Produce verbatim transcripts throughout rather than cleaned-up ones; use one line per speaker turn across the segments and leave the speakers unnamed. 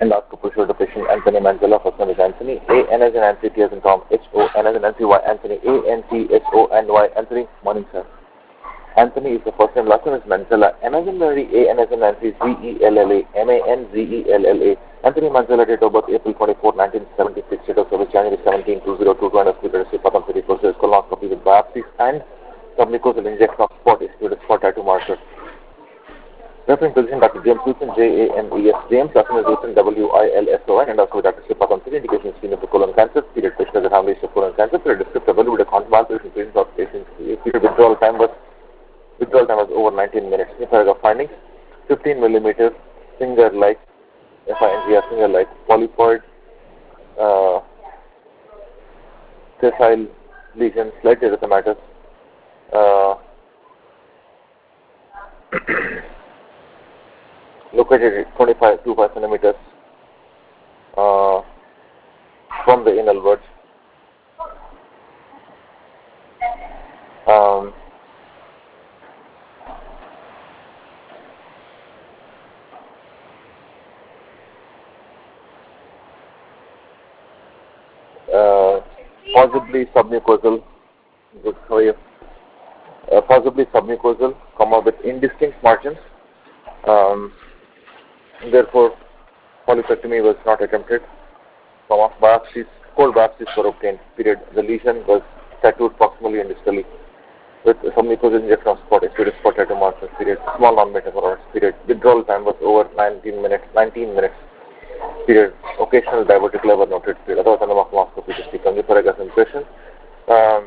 Endoscopy showed the patient Anthony Manzella. First name is Anthony. A N as in Nancy, T as in Tom, H O N as in Nancy, Y Anthony, A N T H O N Y Anthony. Morning, sir. Anthony is the first name. Last name is Manzella. N as in Mary, A N as in Nancy, Z E L L A, M A N Z E L L A. Anthony Manzella, date of birth April twenty-fourth, nineteen seventy-six, date of service January seventeenth, two thousand two, two hundred three, Patam City, process colonoscopy with biopsies and submucosal injection of spot issued spot tattoo marker. Referring position Doctor James Wilson, J A M E S. James, last name is Wilson, W I L S O N, and also Doctor Patam City, indication is seen of colon cancer, period patient has a family history of colon cancer, period descriptive with a convalescent patient of patients, period withdrawal time was withdrawal time was over nineteen minutes. New paragraph findings: fifteen millimeter finger-like, F I N G R finger-like polypoid uh, sessile lesion, slight erythematous. Uh, located at twenty-five to five centimeters uh, from the anal verge. Um, uh, possibly submucosal, good for you. Uh, possibly submucosal, comma with indistinct margins. Um, Therefore, polypectomy was not attempted. Comma, biopsies, cold biopsies were obtained. Period. The lesion was tattooed proximally and distally with submucosal injection of spot, exterior spot tattoo markers. Period. Small non-metaphor. Period. Withdrawal time was over nineteen minutes. nineteen minutes. Period. Occasional diverticular were noted. Period. Otherwise, colonoscopy to speak. Only paragraph impression. Um,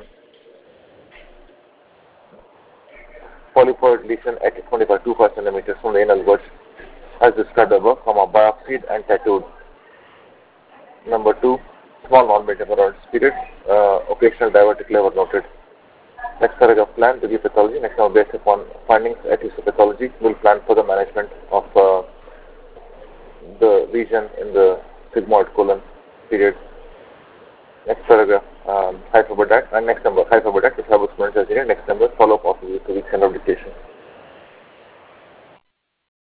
polypoid lesion at twenty-five to five centimeters from the anal verge, as described above, comma, biopsied and tattooed. Number two, small non-metaphor period, uh, occasional diverticular were noted. Next paragraph, plan to give pathology. Next now, based upon findings at histopathology, will plan for the management of uh, the lesion in the sigmoid colon. Period. Next paragraph, um, has